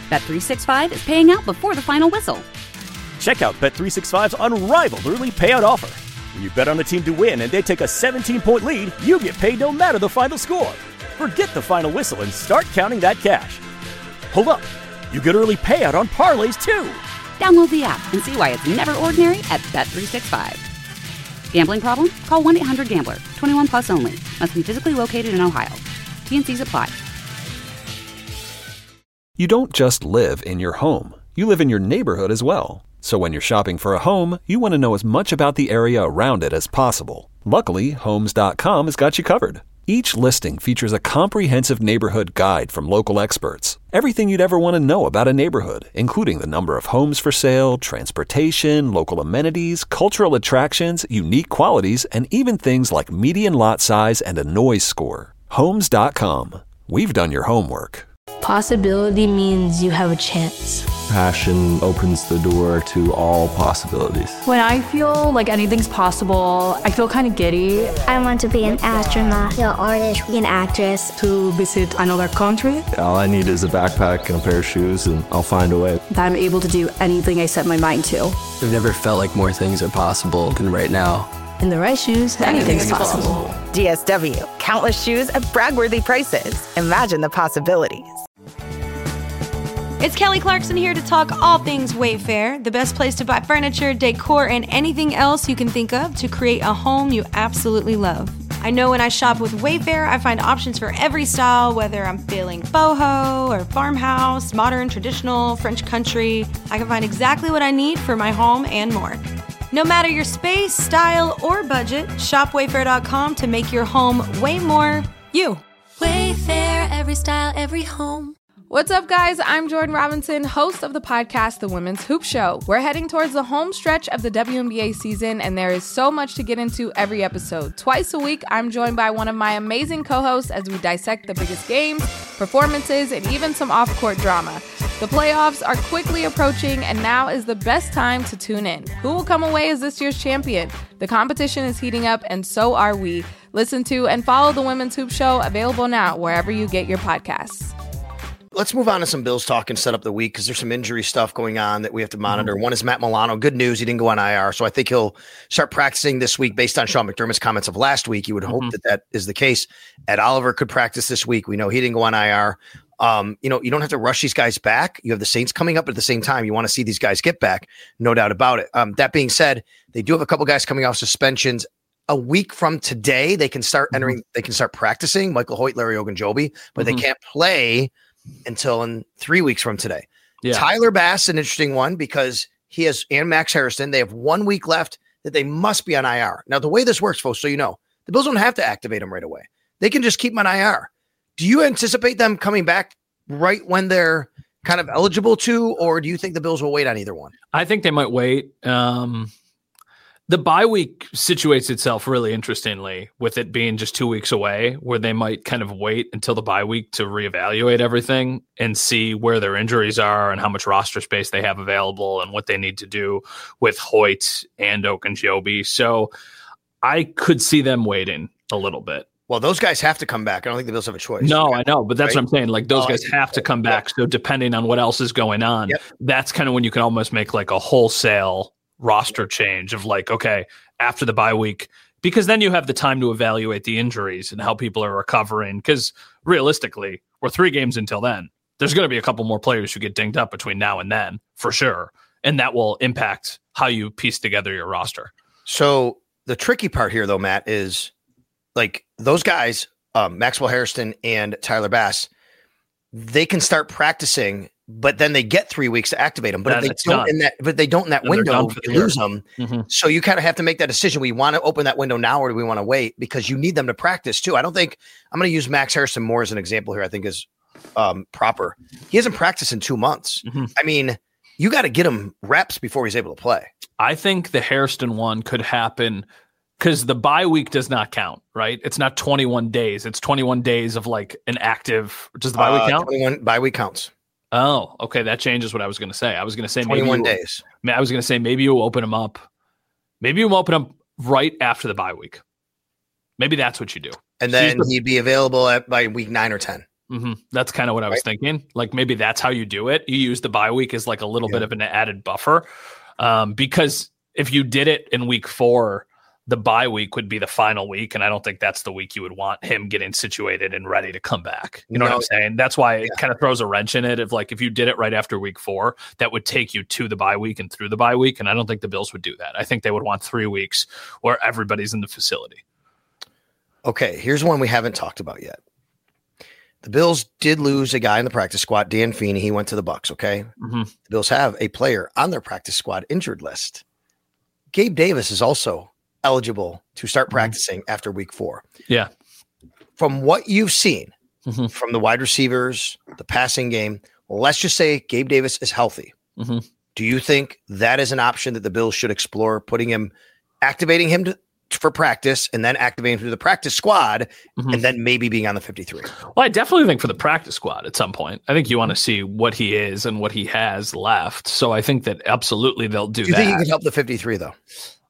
Bet365 is paying out before the final whistle. Check out Bet365's unrivaled early payout offer. When you bet on a team to win and they take a 17-point lead, you get paid no matter the final score. Forget the final whistle and start counting that cash. Hold up. You get early payout on parlays, too. Download the app and see why it's never ordinary at Bet365. Gambling problem? Call 1-800-GAMBLER. 21 plus only. Must be physically located in Ohio. T&Cs apply. You don't just live in your home. You live in your neighborhood as well. So when you're shopping for a home, you want to know as much about the area around it as possible. Luckily, Homes.com has got you covered. Each listing features a comprehensive neighborhood guide from local experts. Everything you'd ever want to know about a neighborhood, including the number of homes for sale, transportation, local amenities, cultural attractions, unique qualities, and even things like median lot size and a noise score. Homes.com. We've done your homework. Possibility means you have a chance. Passion opens the door to all possibilities. When I feel like anything's possible, I feel kind of giddy. I want to be an astronaut, an artist, an actress. To visit another country. All I need is a backpack and a pair of shoes, and I'll find a way. That I'm able to do anything I set my mind to. I've never felt like more things are possible than right now. In the right shoes, anything's possible. DSW, countless shoes at brag-worthy prices. Imagine the possibilities. It's Kelly Clarkson here to talk all things Wayfair, the best place to buy furniture, decor, and anything else you can think of to create a home you absolutely love. I know when I shop with Wayfair, I find options for every style, whether I'm feeling boho or farmhouse, modern, traditional, French country. I can find exactly what I need for my home and more. No matter your space, style, or budget, shop Wayfair.com to make your home way more you. Wayfair, every style, every home. What's up, guys? I'm Jordan Robinson, host of the podcast, The Women's Hoop Show. We're heading towards the home stretch of the WNBA season, and there is so much to get into every episode. Twice a week, I'm joined by one of my amazing co-hosts as we dissect the biggest games, performances, and even some off-court drama. The playoffs are quickly approaching, and now is the best time to tune in. Who will come away as this year's champion? The competition is heating up, and so are we. Listen to and follow The Women's Hoop Show, available now wherever you get your podcasts. Let's move on to some Bills talk and set up the week because there's some injury stuff going on that we have to monitor. One is Matt Milano. Good news, he didn't go on IR, so I think he'll start practicing this week based on Sean McDermott's comments of last week. You would hope that is the case. Ed Oliver could practice this week. We know he didn't go on IR. You don't have to rush these guys back. You have the Saints coming up at the same time. You want to see these guys get back, no doubt about it. That being said, they do have a couple guys coming off suspensions. A week from today, they can start entering. They can start practicing. Michael Hoyt, Larry Ogunjobi, but they can't play until in 3 weeks from today. Yeah. Tyler Bass, an interesting one because he has, and Max Harrison, they have 1 week left that they must be on IR. Now, the way this works, folks, so you know, the Bills don't have to activate them right away. They can just keep them on IR. Do you anticipate them coming back right when they're kind of eligible to, or do you think the Bills will wait on either one? I think they might wait. The bye week situates itself really interestingly with it being just 2 weeks away, where they might kind of wait until the bye week to reevaluate everything and see where their injuries are and how much roster space they have available and what they need to do with Hoyt and Ogunjobi. So I could see them waiting a little bit. Well, those guys have to come back. I don't think the Bills have a choice. No, I know, but that's what I'm saying. Like those guys have to come back. So depending on what else is going on, that's kind of when you can almost make like a wholesale roster change of like, okay, after the bye week, because then you have the time to evaluate the injuries and how people are recovering. Because realistically, we're 3 games until then. There's going to be a couple more players who get dinged up between now and then, for sure. And that will impact how you piece together your roster. So the tricky part here, though, Matt, is like those guys, Maxwell Harrison and Tyler Bass, they can start practicing, but then they get 3 weeks to activate them. But if they don't in that window, you lose them. So you kind of have to make that decision. We want to open that window now, or do we want to wait? Because you need them to practice too. I don't think I'm going to use Max Harrison more as an example here. I think is proper. He hasn't practiced in 2 months. I mean, you got to get him reps before he's able to play. I think the Hairston one could happen because the bye week does not count, right? It's not 21 days. It's 21 days of like an active. Does the bye week count? 21 bye week counts. Oh, okay. That changes what I was going to say. I was going to say 21 days. I was going to say maybe you'll open them up. Maybe you'll open them right after the bye week. Maybe that's what you do. And then he'd be available by week 9 or 10. Mm-hmm. That's kind of what I was thinking. Like maybe that's how you do it. You use the bye week as like a little bit of an added buffer. Because if you did it in week 4, the bye week would be the final week. And I don't think that's the week you would want him getting situated and ready to come back. You know what I'm saying? That's why it kind of throws a wrench in it. Of like, if you did it right after week 4, that would take you to the bye week and through the bye week. And I don't think the Bills would do that. I think they would want 3 weeks where everybody's in the facility. Okay. Here's one we haven't talked about yet. The Bills did lose a guy in the practice squad, Dan Feeney. He went to the Bucs. Okay. Mm-hmm. The Bills have a player on their practice squad injured list. Gabe Davis is also eligible to start practicing after week 4. Yeah. From what you've seen from the wide receivers, the passing game, let's just say Gabe Davis is healthy. Do you think that is an option that the Bills should explore, activating him for practice and then activating him to the practice squad and then maybe being on the 53? Well, I definitely think for the practice squad at some point. I think you want to see what he is and what he has left. So I think that absolutely they'll do that. Do you think he could help the 53 though?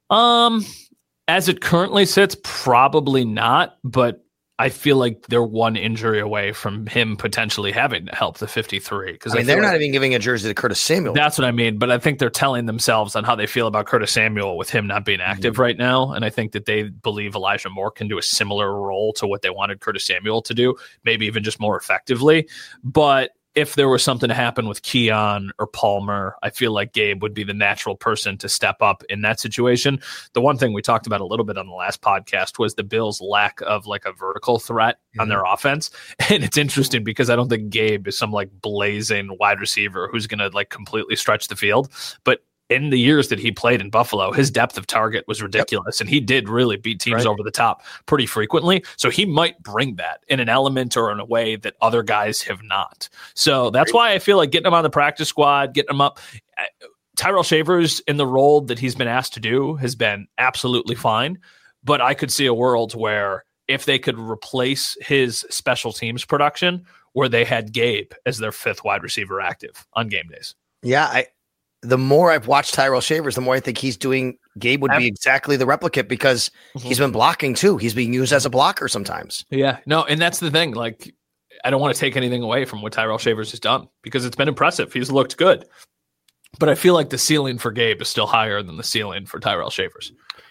As it currently sits, probably not, but I feel like they're one injury away from him potentially having to help the 53. Because they're not even giving a jersey to Curtis Samuel. That's what I mean. But I think they're telling themselves on how they feel about Curtis Samuel with him not being active right now. And I think that they believe Elijah Moore can do a similar role to what they wanted Curtis Samuel to do, maybe even just more effectively. But if there was something to happen with Keon or Palmer, I feel like Gabe would be the natural person to step up in that situation. The one thing we talked about a little bit on the last podcast was the Bills' lack of like a vertical threat on their offense. And it's interesting because I don't think Gabe is some like blazing wide receiver who's going to like completely stretch the field. But in the years that he played in Buffalo, his depth of target was ridiculous. And he did really beat teams over the top pretty frequently. So he might bring that in an element or in a way that other guys have not. So that's why I feel like getting him on the practice squad, getting him up. Tyrell Shavers in the role that he's been asked to do has been absolutely fine. But I could see a world where if they could replace his special teams production, where they had Gabe as their 5th wide receiver active on game days. Yeah, the more I've watched Tyrell Shavers, the more I think Gabe would be exactly the replicate because he's been blocking too. He's being used as a blocker sometimes. Yeah, no, and that's the thing. Like, I don't want to take anything away from what Tyrell Shavers has done because it's been impressive. He's looked good. But I feel like the ceiling for Gabe is still higher than the ceiling for Tyrell Shavers.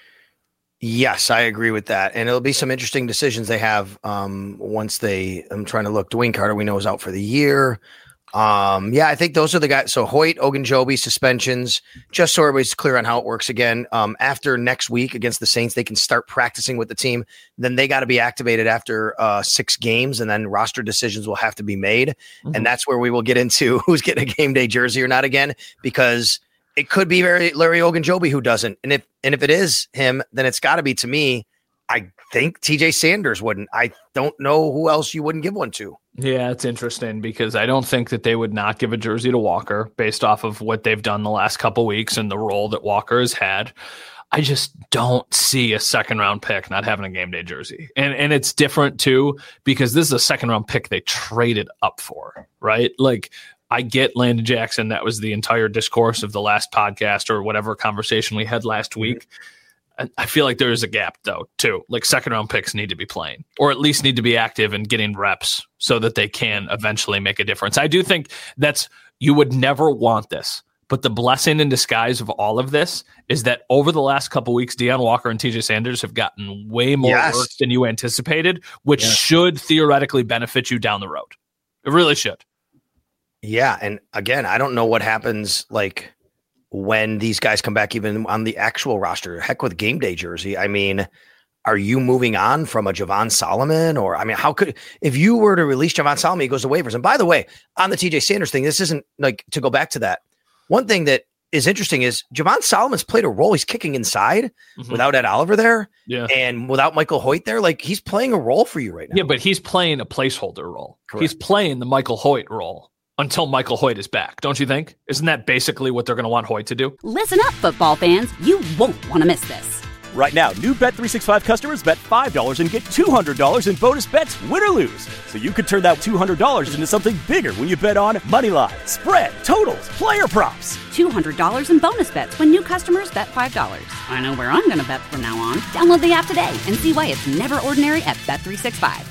Yes, I agree with that. And it'll be some interesting decisions they have once I'm trying to look. Dwayne Carter, we know, is out for the year. I think those are the guys. So Hoyt, Ogunjobi, suspensions, just so everybody's clear on how it works again. After next week against the Saints, they can start practicing with the team. Then they got to be activated after 6 games, and then roster decisions will have to be made. And that's where we will get into who's getting a game day jersey or not again, because it could be Larry Ogunjobi who doesn't. And if it is him, then it's got to be, to me, I think TJ Sanders wouldn't. I don't know who else you wouldn't give one to. Yeah, it's interesting because I don't think that they would not give a jersey to Walker based off of what they've done the last couple of weeks and the role that Walker has had. I just don't see a 2nd-round pick not having a game day jersey. And it's different too because this is a 2nd-round pick they traded up for, right? Like, I get Landon Jackson. That was the entire discourse of the last podcast or whatever conversation we had last week. I feel like there is a gap, though, too. Like, 2nd-round picks need to be playing or at least need to be active and getting reps so that they can eventually make a difference. I do think you would never want this, but the blessing in disguise of all of this is that over the last couple of weeks, Deion Walker and TJ Sanders have gotten way more work than you anticipated, which should theoretically benefit you down the road. It really should. Yeah, and again, I don't know what happens, like, when these guys come back, even on the actual roster. Heck with game day jersey. I mean, are you moving on from a Javon Solomon? Or, I mean, if you were to release Javon Solomon, he goes to waivers. And by the way, on the TJ Sanders thing, this isn't like to go back to that. One thing that is interesting is Javon Solomon's played a role. He's kicking inside without Ed Oliver there and without Michael Hoyt there. Like, he's playing a role for you right now. Yeah, but he's playing a placeholder role. Correct. He's playing the Michael Hoyt role until Michael Hoyt is back, don't you think? Isn't that basically what they're going to want Hoyt to do? Listen up, football fans. You won't want to miss this. Right now, new Bet365 customers bet $5 and get $200 in bonus bets, win or lose. So you could turn that $200 into something bigger when you bet on money line, spread, totals, player props. $200 in bonus bets when new customers bet $5. I know where I'm going to bet from now on. Download the app today and see why it's never ordinary at Bet365.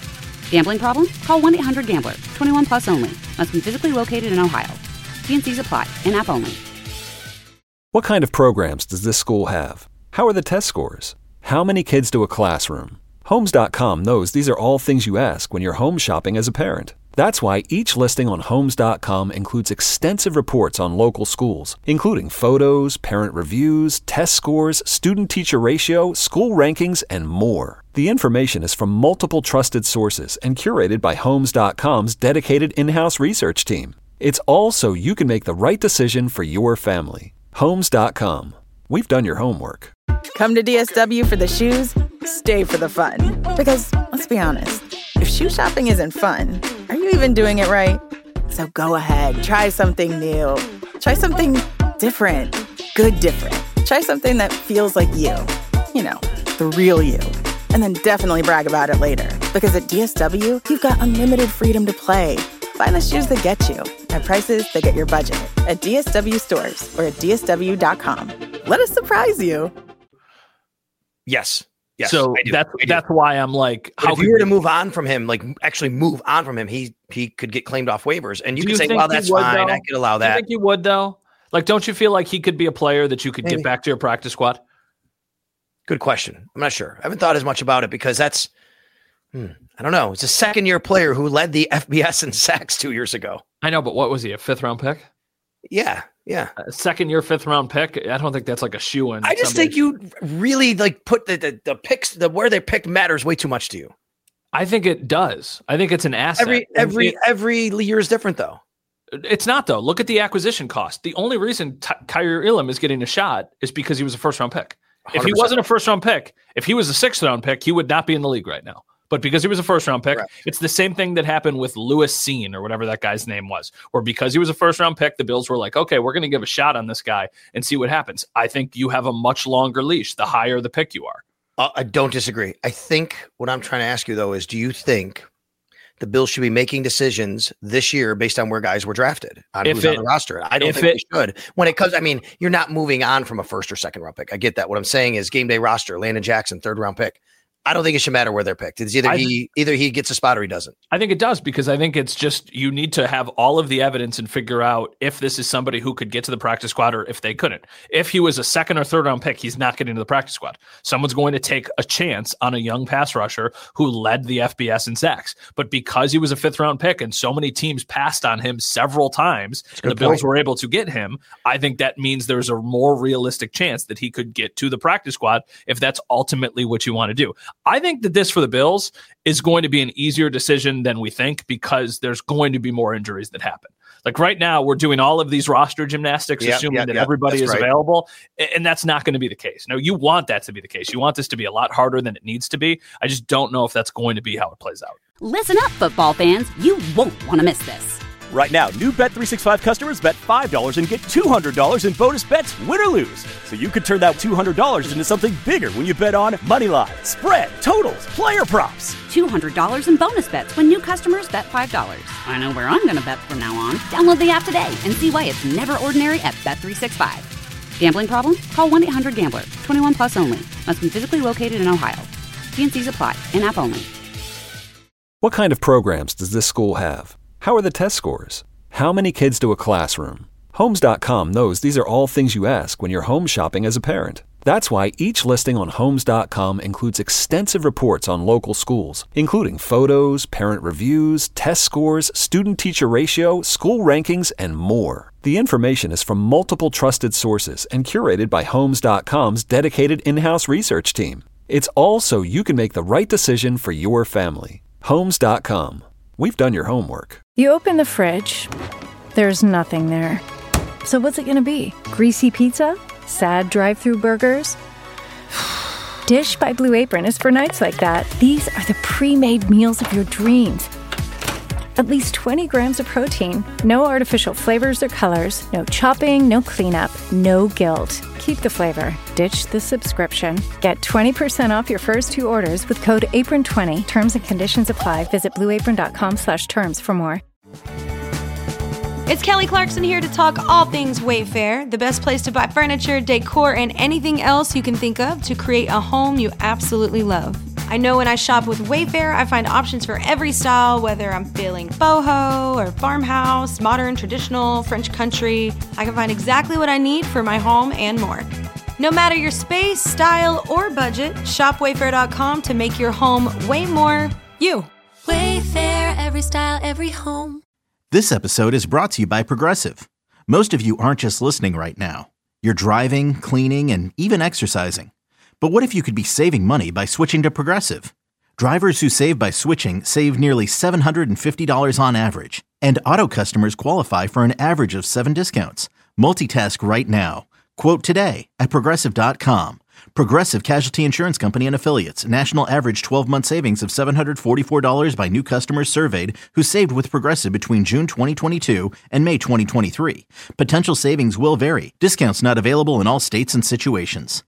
Gambling problem? Call 1-800-GAMBLER. 21 plus only. Must be physically located in Ohio. T&Cs apply. In-app only. What kind of programs does this school have? How are the test scores? How many kids do a classroom? Homes.com knows these are all things you ask when you're home shopping as a parent. That's why each listing on Homes.com includes extensive reports on local schools, including photos, parent reviews, test scores, student-teacher ratio, school rankings, and more. The information is from multiple trusted sources and curated by Homes.com's dedicated in-house research team. It's all so you can make the right decision for your family. Homes.com. We've done your homework. Come to DSW for the shoes, stay for the fun. Because, let's be honest, if shoe shopping isn't fun, are you even doing it right? So go ahead, try something new. Try something different. Good different. Try something that feels like you. You know, the real you. And then definitely brag about it later. Because at DSW, you've got unlimited freedom to play. Find the shoes that get you at prices that get your budget at DSW stores or at DSW.com. Let us surprise you. Yes. Yes, so that's why I'm like, how if you were to move on from him, like actually move on from him, he could get claimed off waivers, and you could say, "Well, that's fine. I could allow that." Do you think he would though? Like, don't you feel like he could be a player that you could get back to your practice squad? Good question. I'm not sure. I haven't thought as much about it because that's, I don't know. It's a second-year player who led the FBS in sacks 2 years ago. I know, but what was he? A fifth-round pick? Yeah. A second-year, fifth-round pick. I don't think that's like a shoe-in. I just think you really like put the picks, where they picked matters way too much to you. I think it does. I think it's an asset. Every year is different, though. It's not, though. Look at the acquisition cost. The only reason Kaiir Elam is getting a shot is because he was a first-round pick. 100%. If he wasn't a first-round pick, if he was a sixth-round pick, he would not be in the league right now. But because he was a first-round pick, It's the same thing that happened with Lewis Seen or whatever that guy's name was, where because he was a first-round pick, the Bills were like, okay, we're going to give a shot on this guy and see what happens. I think you have a much longer leash the higher the pick you are. I don't disagree. I think what I'm trying to ask you, though, is do you think the Bills should be making decisions this year based on where guys were drafted on who's on the roster? I don't think they should. When it comes, I mean, you're not moving on from a first or second-round pick. I get that. What I'm saying is game day roster, Landon Jackson, third-round pick. I don't think it should matter where they're picked. It's either he gets a spot or he doesn't. I think it does because I think it's just you need to have all of the evidence and figure out if this is somebody who could get to the practice squad or if they couldn't. If he was a second or third round pick, he's not getting to the practice squad. Someone's going to take a chance on a young pass rusher who led the FBS in sacks. But because he was a fifth round pick and so many teams passed on him several times and the Bills were able to get him, I think that means there's a more realistic chance that he could get to the practice squad if that's ultimately what you want to do. I think that this for the Bills is going to be an easier decision than we think because there's going to be more injuries that happen. Like right now, we're doing all of these roster gymnastics, assuming that everybody is available, and that's not going to be the case. Now, you want that to be the case. You want this to be a lot harder than it needs to be. I just don't know if that's going to be how it plays out. Listen up, football fans. You won't want to miss this. Right now, new Bet365 customers bet $5 and get $200 in bonus bets, win or lose. So you could turn that $200 into something bigger when you bet on moneyline, spread, totals, player props. $200 in bonus bets when new customers bet $5. I know where I'm going to bet from now on. Download the app today and see why it's never ordinary at Bet365. Gambling problem? Call 1-800-GAMBLER. 21 plus only. Must be physically located in Ohio. T&Cs apply. In-app only. What kind of programs does this school have? How are the test scores? How many kids do a classroom? Homes.com knows these are all things you ask when you're home shopping as a parent. That's why each listing on Homes.com includes extensive reports on local schools, including photos, parent reviews, test scores, student-teacher ratio, school rankings, and more. The information is from multiple trusted sources and curated by Homes.com's dedicated in-house research team. It's all so you can make the right decision for your family. Homes.com. We've done your homework. You open the fridge. There's nothing there. So what's it going to be? Greasy pizza? Sad drive-through burgers? Dish by Blue Apron is for nights like that. These are the pre-made meals of your dreams. At least 20 grams of protein, no artificial flavors or colors, no chopping, no cleanup, no guilt. Keep the flavor. Ditch the subscription. Get 20% off your first 2 orders with code APRON20. Terms and conditions apply. Visit blueapron.com/terms for more. It's Kelly Clarkson here to talk all things Wayfair, the best place to buy furniture, decor, and anything else you can think of to create a home you absolutely love. I know when I shop with Wayfair, I find options for every style, whether I'm feeling boho or farmhouse, modern, traditional, French country. I can find exactly what I need for my home and more. No matter your space, style, or budget, shop Wayfair.com to make your home way more you. Wayfair, every style, every home. This episode is brought to you by Progressive. Most of you aren't just listening right now. You're driving, cleaning, and even exercising. But what if you could be saving money by switching to Progressive? Drivers who save by switching save nearly $750 on average. And auto customers qualify for an average of 7 discounts. Multitask right now. Quote today at Progressive.com. Progressive Casualty Insurance Company and Affiliates. National average 12-month savings of $744 by new customers surveyed who saved with Progressive between June 2022 and May 2023. Potential savings will vary. Discounts not available in all states and situations.